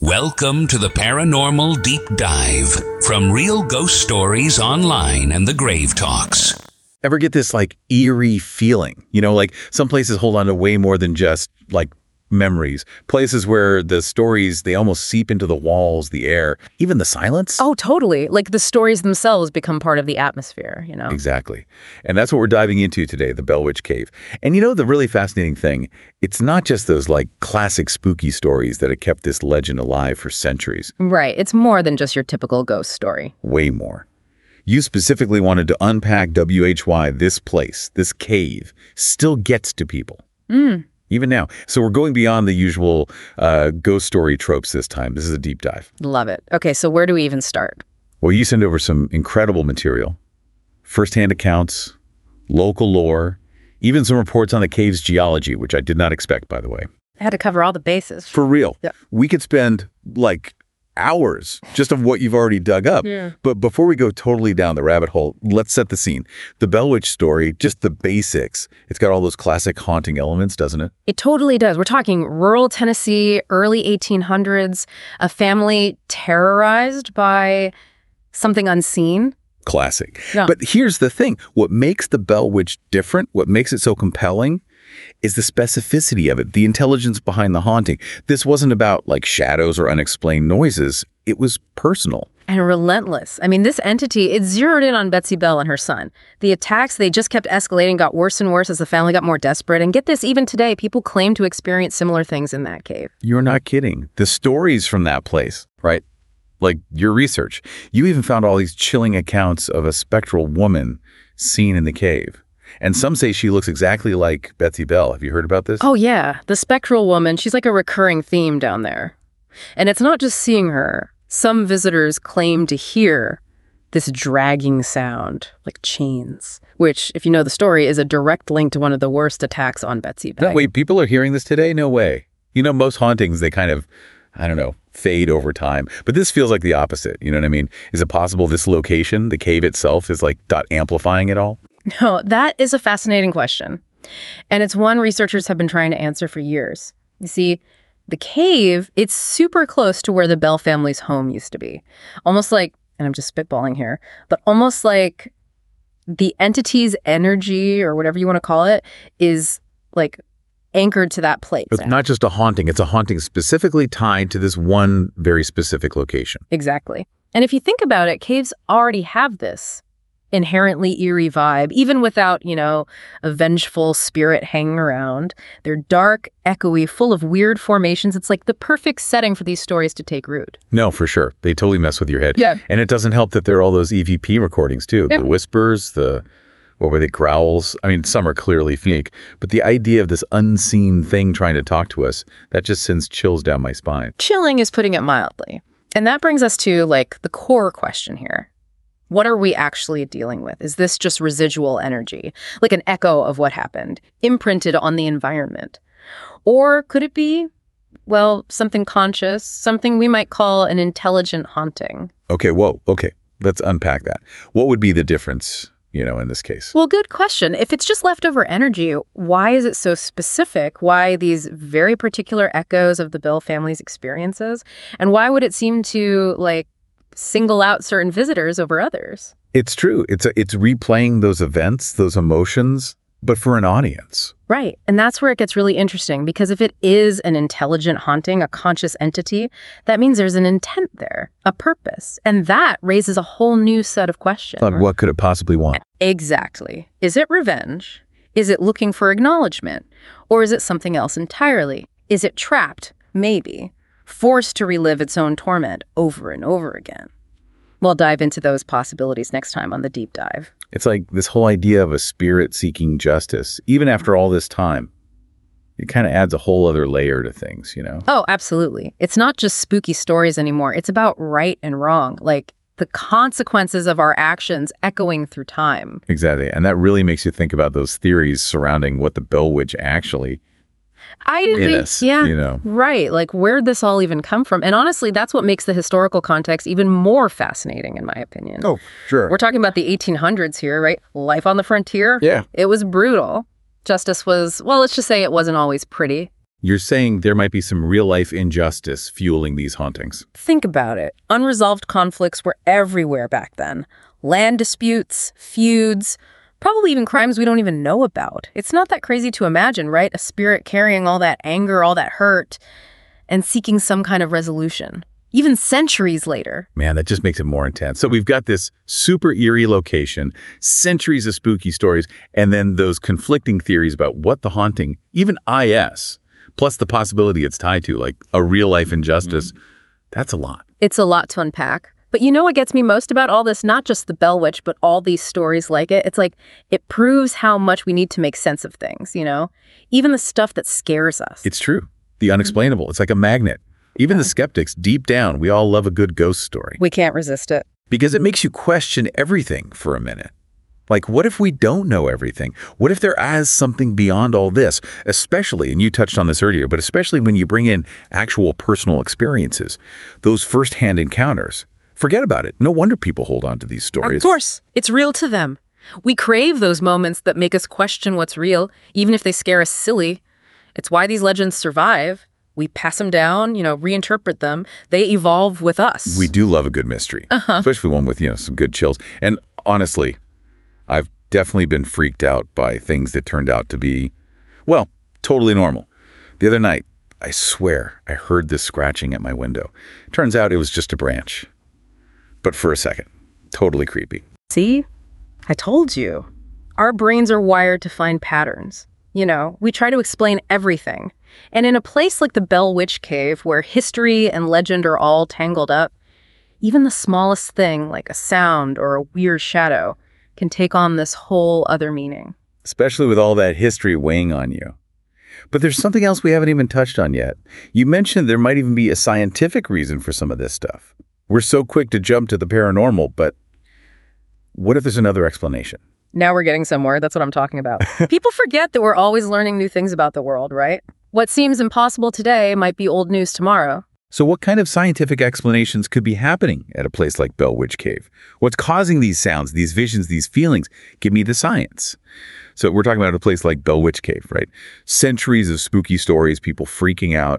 Welcome to the Paranormal Deep Dive from Real Ghost Stories Online and the Grave Talks. Ever get this eerie feeling? Like some places hold on to way more than just memories. Places where the stories, they almost seep into the walls, the air, even the silence. Oh, totally. Like the stories themselves become part of the atmosphere, Exactly. And that's what we're diving into today, the Bell Witch Cave. And the really fascinating thing, it's not just those classic spooky stories that have kept this legend alive for centuries. Right. It's more than just your typical ghost story. Way more. You specifically wanted to unpack why this place, this cave, still gets to people. Even now. So we're going beyond the usual ghost story tropes this time. This is a deep dive. Love it. Okay, so where do we even start? Well, you send over some incredible material, firsthand accounts, local lore, even some reports on the cave's geology, which I did not expect, by the way. I had to cover all the bases. For real. Yeah. We could spend hours just of what you've already dug up. Yeah. But before we go totally down the rabbit hole, let's set the scene. The Bell Witch story, just the basics. It's got all those classic haunting elements, doesn't it? It totally does. We're talking rural Tennessee, early 1800s, a family terrorized by something unseen. Classic. Yeah. But here's the thing. What makes the Bell Witch different, what makes it so compelling, is the specificity of it, the intelligence behind the haunting. This wasn't about shadows or unexplained noises. It was personal. And relentless. I mean, this entity, it zeroed in on Betsy Bell and her son. The attacks, they just kept escalating, got worse and worse as the family got more desperate. And get this, even today, people claim to experience similar things in that cave. You're not kidding. The stories from that place, right? Your research. You even found all these chilling accounts of a spectral woman seen in the cave. And some say she looks exactly like Betsy Bell. Have you heard about this? Oh, yeah. The spectral woman, she's like a recurring theme down there. And it's not just seeing her. Some visitors claim to hear this dragging sound, like chains, which, if you know the story, is a direct link to one of the worst attacks on Betsy Bell. Wait, people are hearing this today? No way. Most hauntings, they kind of, fade over time. But this feels like the opposite. You know what I mean? Is it possible this location, the cave itself, is amplifying it all? No, that is a fascinating question. And it's one researchers have been trying to answer for years. You see, the cave, it's super close to where the Bell family's home used to be. Almost like, and I'm just spitballing here, but almost like the entity's energy, or whatever you want to call it, is anchored to that place. It's not just a haunting. It's a haunting specifically tied to this one very specific location. Exactly. And if you think about it, caves already have this inherently eerie vibe, even without, a vengeful spirit hanging around. They're dark, echoey, full of weird formations. It's the perfect setting for these stories to take root. No, for sure. They totally mess with your head. Yeah. And it doesn't help that there are all those EVP recordings too. Yeah. The whispers, growls. I mean, some are clearly fake, but the idea of this unseen thing trying to talk to us, that just sends chills down my spine. Chilling is putting it mildly. And that brings us to the core question here. What are we actually dealing with? Is this just residual energy, like an echo of what happened, imprinted on the environment? Or could it be, something conscious, something we might call an intelligent haunting? Okay, whoa, okay. Let's unpack that. What would be the difference, in this case? Well, good question. If it's just leftover energy, why is it so specific? Why these very particular echoes of the Bell family's experiences? And why would it seem to, single out certain visitors over others? It's true. It's replaying those events, those emotions, but for an audience. Right. And that's where it gets really interesting, because if it is an intelligent haunting, a conscious entity, that means there's an intent there, a purpose. And that raises a whole new set of questions. What could it possibly want? Exactly. Is it revenge? Is it looking for acknowledgement? Or is it something else entirely? Is it trapped? Maybe. Forced to relive its own torment over and over again. We'll dive into those possibilities next time on The Deep Dive. It's like this whole idea of a spirit seeking justice, even after all this time. It kind of adds a whole other layer to things, Oh, absolutely. It's not just spooky stories anymore. It's about right and wrong, the consequences of our actions echoing through time. Exactly. And that really makes you think about those theories surrounding what the Bell Witch actually is. Yeah, right. Where'd this all even come from? And honestly, that's what makes the historical context even more fascinating, in my opinion. Oh, sure. We're talking about the 1800s here, right? Life on the frontier. Yeah. It was brutal. Justice was, let's just say it wasn't always pretty. You're saying there might be some real-life injustice fueling these hauntings. Think about it. Unresolved conflicts were everywhere back then. Land disputes, feuds, probably even crimes we don't even know about. It's not that crazy to imagine, right? A spirit carrying all that anger, all that hurt, and seeking some kind of resolution. Even centuries later. Man, that just makes it more intense. So we've got this super eerie location, centuries of spooky stories, and then those conflicting theories about what the haunting, even IS, plus the possibility it's tied to, like a real-life injustice. That's a lot. It's a lot to unpack. But you know what gets me most about all this? Not just the Bell Witch, but all these stories like it. It's like it proves how much we need to make sense of things, you know? Even the stuff that scares us. It's true. The unexplainable. It's like a magnet. Even the skeptics, deep down, we all love a good ghost story. We can't resist it. Because it makes you question everything for a minute. Like, what if we don't know everything? What if there is something beyond all this? Especially, and you touched on this earlier, but especially when you bring in actual personal experiences, those firsthand encounters. Forget about it. No wonder people hold on to these stories. Of course. It's real to them. We crave those moments that make us question what's real, even if they scare us silly. It's why these legends survive. We pass them down, reinterpret them. They evolve with us. We do love a good mystery, especially one with, some good chills. And honestly, I've definitely been freaked out by things that turned out to be, well, totally normal. The other night, I swear, I heard this scratching at my window. Turns out it was just a branch. But for a second, totally creepy. See? I told you. Our brains are wired to find patterns. We try to explain everything. And in a place like the Bell Witch Cave, where history and legend are all tangled up, even the smallest thing, like a sound or a weird shadow, can take on this whole other meaning. Especially with all that history weighing on you. But there's something else we haven't even touched on yet. You mentioned there might even be a scientific reason for some of this stuff. We're so quick to jump to the paranormal, but what if there's another explanation? Now we're getting somewhere. That's what I'm talking about. People forget that we're always learning new things about the world, right? What seems impossible today might be old news tomorrow. So what kind of scientific explanations could be happening at a place like Bell Witch Cave? What's causing these sounds, these visions, these feelings? Give me the science. So we're talking about a place like Bell Witch Cave, right? Centuries of spooky stories, people freaking out.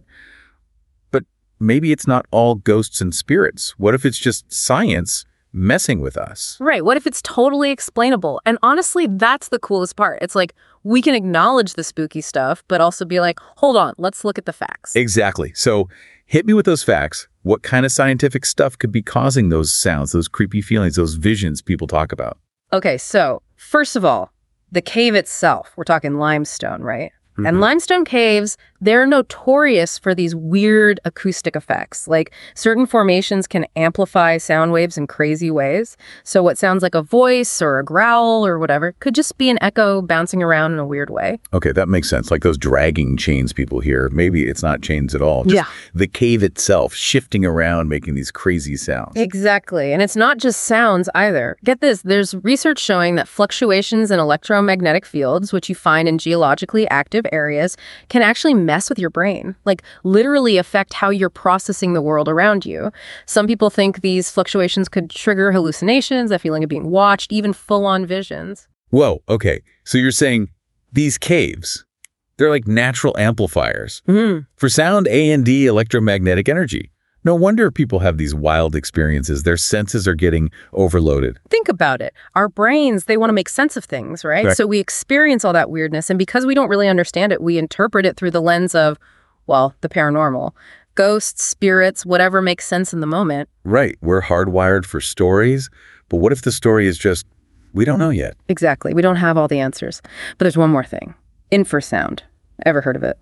But maybe it's not all ghosts and spirits. What if it's just science messing with us? Right. What if it's totally explainable? And honestly, that's the coolest part. It's like we can acknowledge the spooky stuff, but also be like, hold on, let's look at the facts. Exactly. So hit me with those facts. What kind of scientific stuff could be causing those sounds, those creepy feelings, those visions people talk about? Okay, so first of all, the cave itself, we're talking limestone, right? Mm-hmm. And limestone caves, they're notorious for these weird acoustic effects. Like certain formations can amplify sound waves in crazy ways. So what sounds like a voice or a growl or whatever could just be an echo bouncing around in a weird way. Okay, that makes sense. Like those dragging chains people hear. Maybe it's not chains at all. Just the cave itself shifting around, making these crazy sounds. Exactly. And it's not just sounds either. Get this, there's research showing that fluctuations in electromagnetic fields, which you find in geologically active areas, can actually mess with your brain, like literally affect how you're processing the world around you. Some people think these fluctuations could trigger hallucinations, a feeling of being watched, even full-on visions. Whoa, okay. So you're saying these caves, they're like natural amplifiers for sound A&D electromagnetic energy. No wonder people have these wild experiences. Their senses are getting overloaded. Think about it. Our brains, they want to make sense of things, right? So we experience all that weirdness, and because we don't really understand it, we interpret it through the lens of, well, the paranormal. Ghosts, spirits, whatever makes sense in the moment. Right. We're hardwired for stories, but what if the story is just, we don't know yet? Exactly. We don't have all the answers. But there's one more thing. Infrasound. Ever heard of it?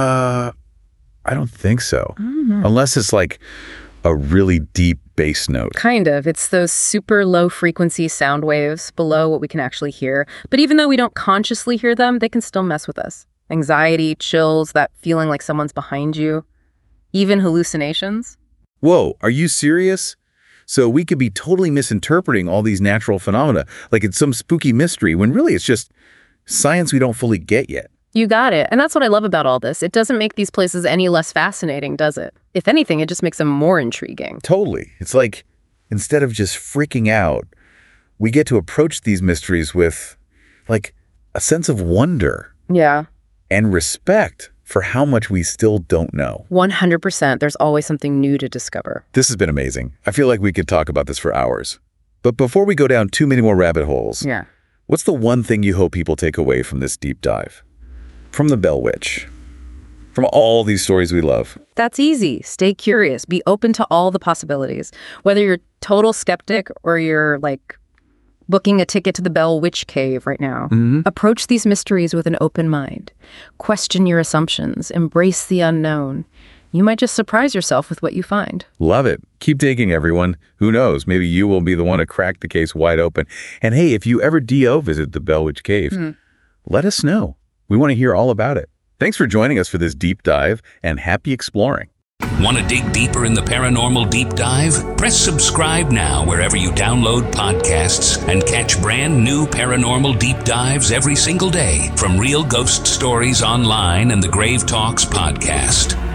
I don't think so. Unless it's like a really deep bass note. Kind of. It's those super low frequency sound waves below what we can actually hear. But even though we don't consciously hear them, they can still mess with us. Anxiety, chills, that feeling like someone's behind you, even hallucinations. Whoa, are you serious? So we could be totally misinterpreting all these natural phenomena, like it's some spooky mystery, when really it's just science we don't fully get yet. You got it. And that's what I love about all this. It doesn't make these places any less fascinating, does it? If anything, it just makes them more intriguing. Totally. It's like, instead of just freaking out, we get to approach these mysteries with, like, a sense of wonder. Yeah. And respect for how much we still don't know. 100%. There's always something new to discover. This has been amazing. I feel like we could talk about this for hours. But before we go down too many more rabbit holes, what's the one thing you hope people take away from this deep dive? From the Bell Witch. From all these stories we love. That's easy. Stay curious. Be open to all the possibilities. Whether you're total skeptic or you're like booking a ticket to the Bell Witch Cave right now, approach these mysteries with an open mind. Question your assumptions. Embrace the unknown. You might just surprise yourself with what you find. Love it. Keep digging, everyone. Who knows? Maybe you will be the one to crack the case wide open. And hey, if you ever DO visit the Bell Witch Cave, let us know. We want to hear all about it. Thanks for joining us for this deep dive, and happy exploring. Want to dig deeper in the paranormal deep dive? Press subscribe now wherever you download podcasts and catch brand new paranormal deep dives every single day from Real Ghost Stories Online and the Grave Talks podcast.